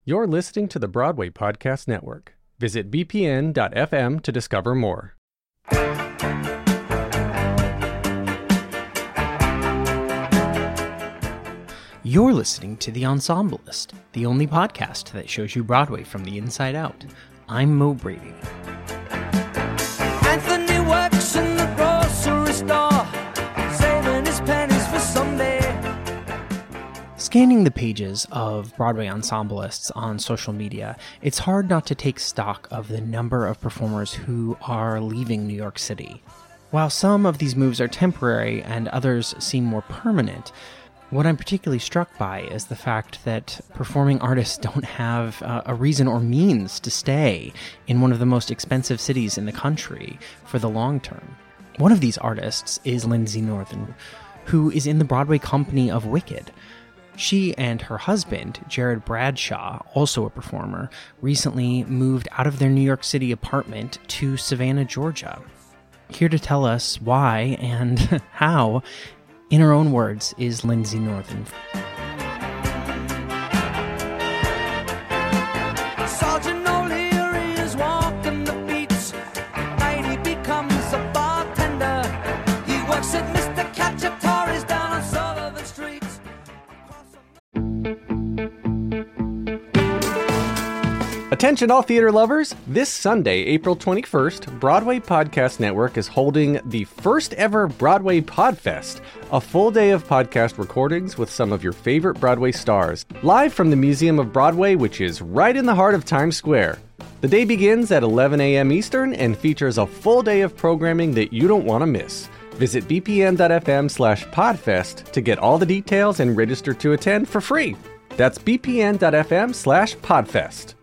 You're listening to the Broadway Podcast Network. Visit bpn.fm to discover more. You're listening to The Ensemblist, the only podcast that shows you Broadway from the inside out. I'm Mo Brady. Anthony works in the grocery store, saving his pennies for someday. Scanning the pages of Broadway ensemblists on social media, it's hard not to take stock of the number of performers who are leaving New York City. While some of these moves are temporary and others seem more permanent, what I'm particularly struck by is the fact that performing artists don't have a reason or means to stay in one of the most expensive cities in the country for the long term. One of these artists is Lindsay Northern, who is in the Broadway company of Wicked. She and her husband, Jared Bradshaw, also a performer, recently moved out of their New York City apartment to Savannah, Georgia. Here to tell us why and how, in her own words, is Lindsay Northern. Sergeant O'Leary is walking the beats. Night he becomes a bartender. He works at Mr. Cacciatore's down on Sullivan Street. Attention all theater lovers! This Sunday, April 21st, Broadway Podcast Network is holding the first ever Broadway Podfest, a full day of podcast recordings with some of your favorite Broadway stars, live from the Museum of Broadway, which is right in the heart of Times Square. The day begins at 11 a.m. Eastern and features a full day of programming that you don't want to miss. Visit bpn.fm/podfest to get all the details and register to attend for free. That's bpn.fm/podfest.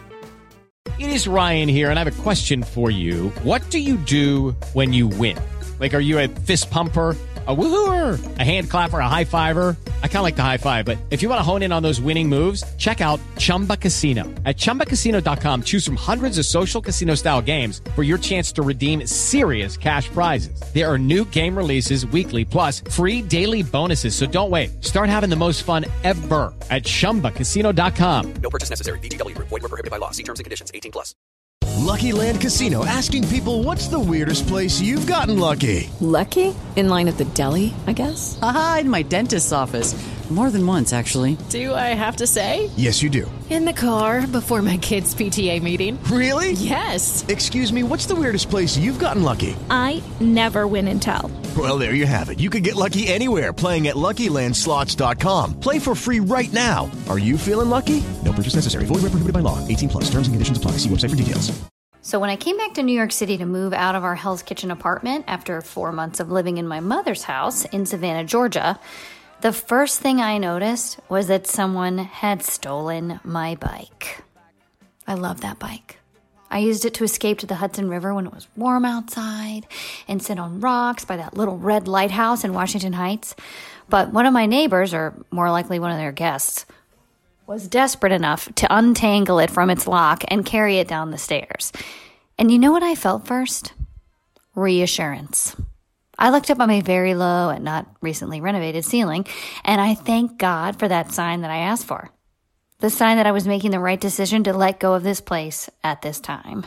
It is Ryan here, and I have a question for you. What do you do when you win? Like, are you a fist pumper, a woo-hooer, a hand clapper, a high fiver? I kind of like the high five, but if you want to hone in on those winning moves, check out Chumba Casino. At ChumbaCasino.com, choose from hundreds of social casino-style games for your chance to redeem serious cash prizes. There are new game releases weekly, plus free daily bonuses, so don't wait. Start having the most fun ever at ChumbaCasino.com. No purchase necessary. VGW Group. Void where prohibited by law. See terms and conditions. 18+. Lucky Land Casino, asking people, what's the weirdest place you've gotten lucky? Lucky? In line at the deli, I guess? Aha, in my dentist's office. More than once, actually. Do I have to say? Yes, you do. In the car before my kids' PTA meeting. Really? Yes. Excuse me, what's the weirdest place you've gotten lucky? I never win and tell. Well, there you have it. You can get lucky anywhere, playing at LuckyLandSlots.com. Play for free right now. Are you feeling lucky? No purchase necessary. Void where prohibited by law. 18+. Terms and conditions apply. See website for details. So when I came back to New York City to move out of our Hell's Kitchen apartment after 4 months of living in my mother's house in Savannah, Georgia, the first thing I noticed was that someone had stolen my bike. I love that bike. I used it to escape to the Hudson River when it was warm outside and sit on rocks by that little red lighthouse in Washington Heights. But one of my neighbors, or more likely one of their guests, was desperate enough to untangle it from its lock and carry it down the stairs. And you know what I felt first? Reassurance. I looked up at my very low and not recently renovated ceiling, and I thank God for that sign that I asked for. The sign that I was making the right decision to let go of this place at this time.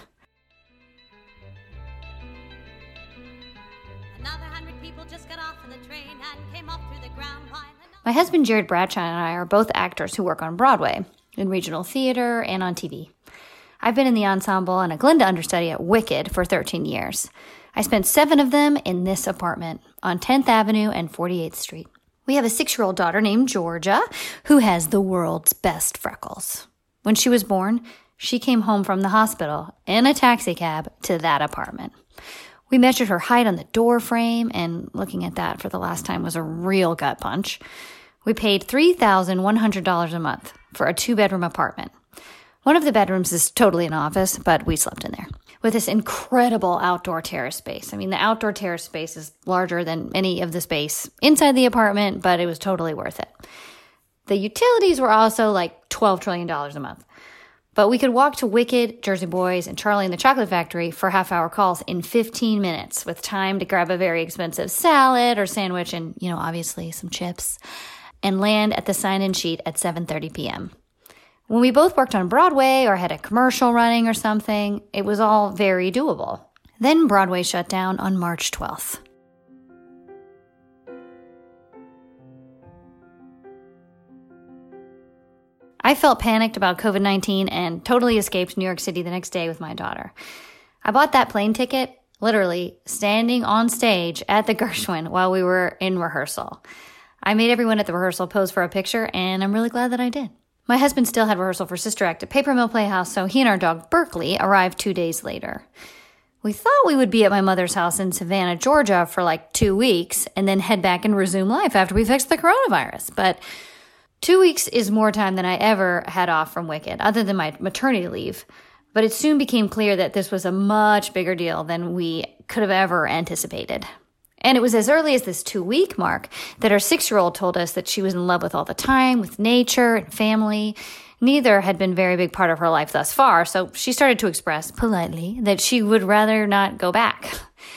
Another 100 people just got off on the train and came up through the ground line. My husband Jared Bradshaw and I are both actors who work on Broadway, in regional theater, and on TV. I've been in the ensemble and a Glinda understudy at Wicked for 13 years. I spent 7 of them in this apartment on 10th Avenue and 48th Street. We have a 6-year-old daughter named Georgia who has the world's best freckles. When she was born, she came home from the hospital in a taxi cab to that apartment. We measured her height on the door frame, and looking at that for the last time was a real gut punch. We paid $3,100 a month for a 2-bedroom apartment. One of the bedrooms is totally an office, but we slept in there. With this incredible outdoor terrace space. I mean, the outdoor terrace space is larger than any of the space inside the apartment, but it was totally worth it. The utilities were also like $12 trillion a month. But we could walk to Wicked, Jersey Boys, and Charlie and the Chocolate Factory for half-hour calls in 15 minutes with time to grab a very expensive salad or sandwich and, obviously some chips, and land at the sign-in sheet at 7:30 p.m. When we both worked on Broadway or had a commercial running or something, it was all very doable. Then Broadway shut down on March 12th. I felt panicked about COVID-19 and totally escaped New York City the next day with my daughter. I bought that plane ticket, literally standing on stage at the Gershwin while we were in rehearsal. I made everyone at the rehearsal pose for a picture, and I'm really glad that I did. My husband still had rehearsal for Sister Act at Paper Mill Playhouse, so he and our dog Berkeley arrived 2 days later. We thought we would be at my mother's house in Savannah, Georgia for like 2 weeks and then head back and resume life after we fixed the coronavirus. But 2 weeks is more time than I ever had off from Wicked, other than my maternity leave. But it soon became clear that this was a much bigger deal than we could have ever anticipated. And it was as early as this 2-week mark that our 6-year-old told us that she was in love with all the time, with nature and family. Neither had been a very big part of her life thus far, so she started to express, politely, that she would rather not go back.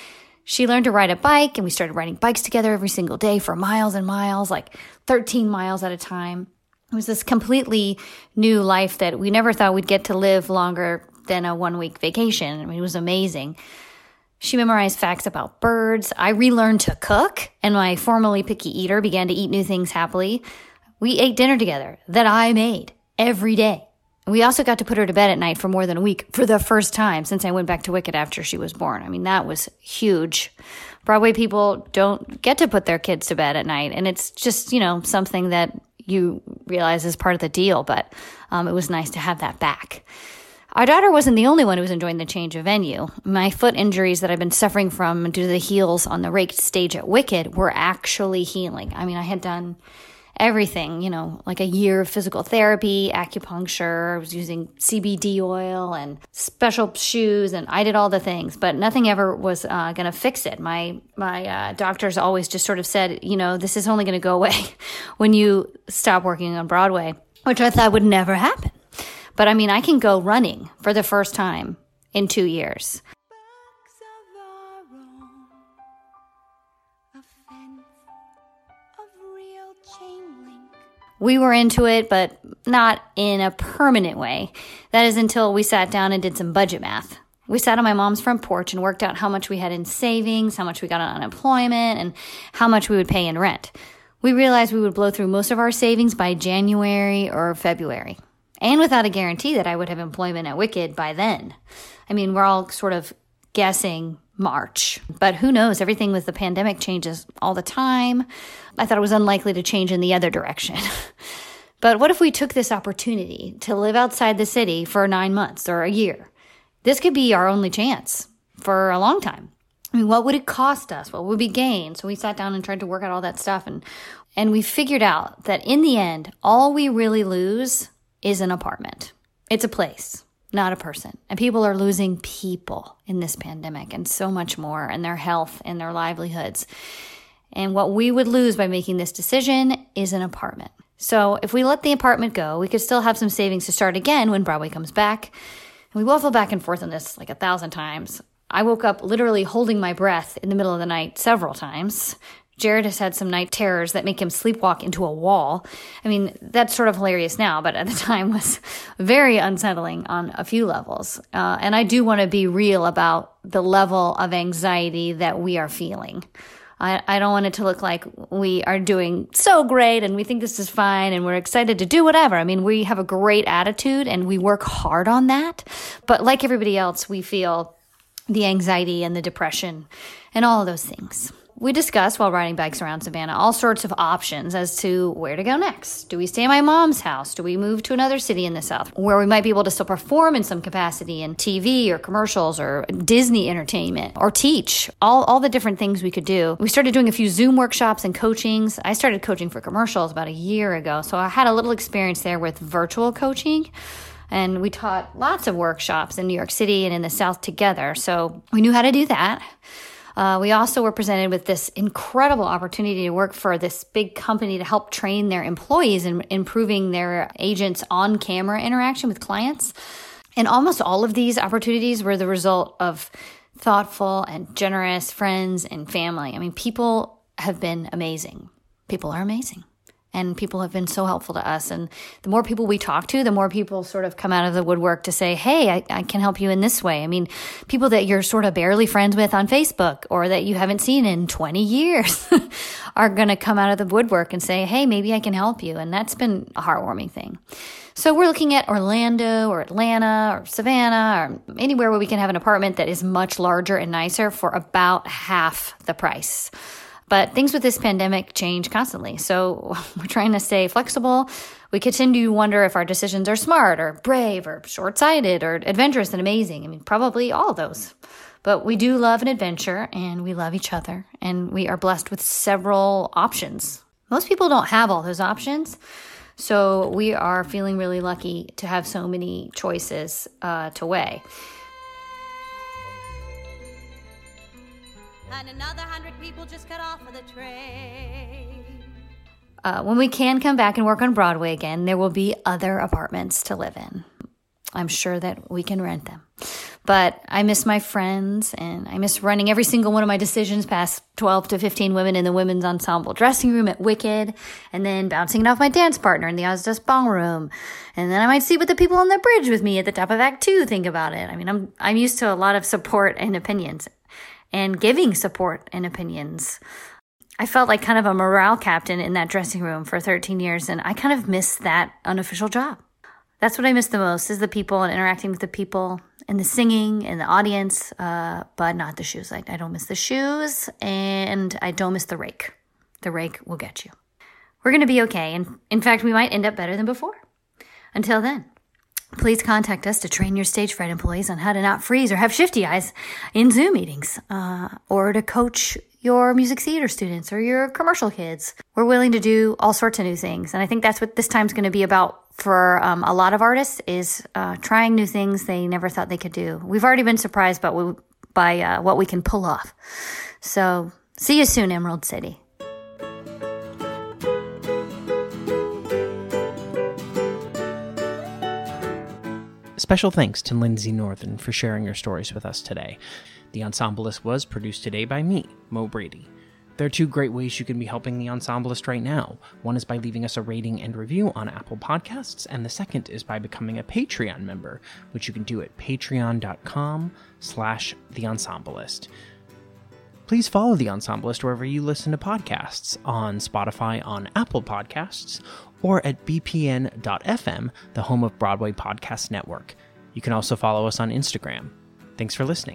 She learned to ride a bike, and we started riding bikes together every single day for miles and miles, like 13 miles at a time. It was this completely new life that we never thought we'd get to live longer than a 1-week vacation. I mean, it was amazing. She memorized facts about birds. I relearned to cook, and my formerly picky eater began to eat new things happily. We ate dinner together that I made every day. We also got to put her to bed at night for more than a week for the first time since I went back to Wicked after she was born. I mean, that was huge. Broadway people don't get to put their kids to bed at night, and it's just, something that you realize is part of the deal, but it was nice to have that back. Our daughter wasn't the only one who was enjoying the change of venue. My foot injuries that I've been suffering from due to the heels on the raked stage at Wicked were actually healing. I mean, I had done everything, like a year of physical therapy, acupuncture, I was using CBD oil and special shoes, and I did all the things, but nothing ever was going to fix it. My doctors always just sort of said, this is only going to go away when you stop working on Broadway, which I thought would never happen. But I mean, I can go running for the first time in 2 years. We were into it, but not in a permanent way. That is until we sat down and did some budget math. We sat on my mom's front porch and worked out how much we had in savings, how much we got on unemployment, and how much we would pay in rent. We realized we would blow through most of our savings by January or February, and without a guarantee that I would have employment at Wicked by then. I mean, we're all sort of guessing March, but who knows? Everything with the pandemic changes all the time. I thought it was unlikely to change in the other direction. But what if we took this opportunity to live outside the city for 9 months or a year? This could be our only chance for a long time. I mean, what would it cost us? What would we gain? So we sat down and tried to work out all that stuff. And we figured out that in the end, all we really lose is an apartment. It's a place, not a person. And people are losing people in this pandemic and so much more, and their health and their livelihoods. And what we would lose by making this decision is an apartment. So if we let the apartment go, we could still have some savings to start again when Broadway comes back. And we waffle back and forth on this like 1,000 times. I woke up literally holding my breath in the middle of the night several times. Jared has had some night terrors that make him sleepwalk into a wall. I mean, that's sort of hilarious now, but at the time was very unsettling on a few levels. And I do want to be real about the level of anxiety that we are feeling. I don't want it to look like we are doing so great and we think this is fine and we're excited to do whatever. I mean, we have a great attitude and we work hard on that. But like everybody else, we feel the anxiety and the depression and all of those things. We discussed while riding bikes around Savannah all sorts of options as to where to go next. Do we stay at my mom's house? Do we move to another city in the South where we might be able to still perform in some capacity in TV or commercials or Disney entertainment or teach? All the different things we could do. We started doing a few Zoom workshops and coachings. I started coaching for commercials about a year ago, so I had a little experience there with virtual coaching. And we taught lots of workshops in New York City and in the South together, so we knew how to do that. We also were presented with this incredible opportunity to work for this big company to help train their employees in improving their agents' on-camera interaction with clients. And almost all of these opportunities were the result of thoughtful and generous friends and family. I mean, people have been amazing. People are amazing. And people have been so helpful to us. And the more people we talk to, the more people sort of come out of the woodwork to say, hey, I can help you in this way. I mean, people that you're sort of barely friends with on Facebook or that you haven't seen in 20 years are going to come out of the woodwork and say, hey, maybe I can help you. And that's been a heartwarming thing. So we're looking at Orlando or Atlanta or Savannah or anywhere where we can have an apartment that is much larger and nicer for about half the price. But things with this pandemic change constantly, so we're trying to stay flexible. We continue to wonder if our decisions are smart or brave or short-sighted or adventurous and amazing. I mean, probably all of those. But we do love an adventure, and we love each other, and we are blessed with several options. Most people don't have all those options, so we are feeling really lucky to have so many choices to weigh. And another 100 people just got off of the train. When we can come back and work on Broadway again, there will be other apartments to live in. I'm sure that we can rent them. But I miss my friends, and I miss running every single one of my decisions past 12 to 15 women in the women's ensemble dressing room at Wicked, and then bouncing it off my dance partner in the Ozdas Ballroom. And then I might see what the people on the bridge with me at the top of Act 2 think about it. I mean, I'm used to a lot of support and opinions, and giving support and opinions. I felt like kind of a morale captain in that dressing room for 13 years, and I kind of miss that unofficial job. That's what I miss the most, is the people and interacting with the people and the singing and the audience, but not the shoes. I don't miss the shoes, and I don't miss the rake. The rake will get you. We're going to be okay, and in fact, we might end up better than before. Until then, please contact us to train your stage fright employees on how to not freeze or have shifty eyes in Zoom meetings, or to coach your music theater students or your commercial kids. We're willing to do all sorts of new things, and I think that's what this time's going to be about for a lot of artists, is trying new things they never thought they could do. We've already been surprised by what we can pull off. So see you soon, Emerald City. Special thanks to Lindsay Northern for sharing your stories with us today. The Ensemblist was produced today by me, Mo Brady. There are two great ways you can be helping The Ensemblist right now. One is by leaving us a rating and review on Apple Podcasts, and the second is by becoming a Patreon member, which you can do at patreon.com/The Ensemblist. Please follow The Ensemblist wherever you listen to podcasts, on Spotify, on Apple Podcasts, or at bpn.fm, the home of Broadway Podcast Network. You can also follow us on Instagram. Thanks for listening.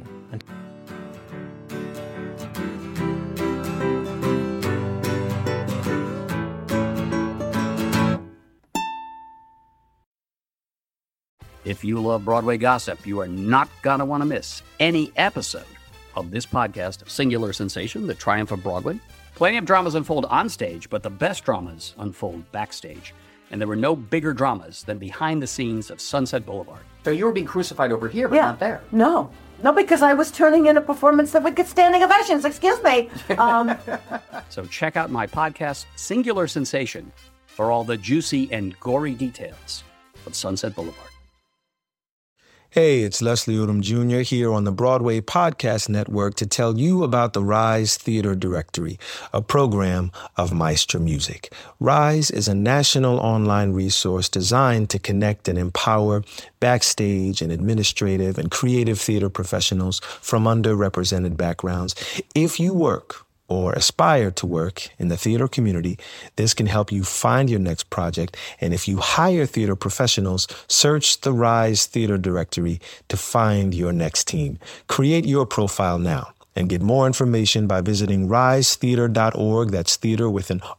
If you love Broadway gossip, you are not going to want to miss any episode of this podcast, Singular Sensation, The Triumph of Broadway. Plenty of dramas unfold on stage, but the best dramas unfold backstage. And there were no bigger dramas than behind the scenes of Sunset Boulevard. So you were being crucified over here, but not there. No, because I was turning in a performance that would get standing ovations. Excuse me. So check out my podcast, Singular Sensation, for all the juicy and gory details of Sunset Boulevard. Hey, it's Leslie Odom Jr. here on the Broadway Podcast Network to tell you about the Rise Theater Directory, a program of Maestro Music. Rise is a national online resource designed to connect and empower backstage and administrative and creative theater professionals from underrepresented backgrounds. If you work or aspire to work in the theater community, this can help you find your next project. And if you hire theater professionals, search the Rise Theater Directory to find your next team. Create your profile now and get more information by visiting risetheater.org. That's theater with an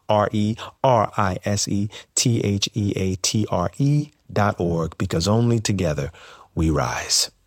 RERISETHEATRE.org, because only together we rise.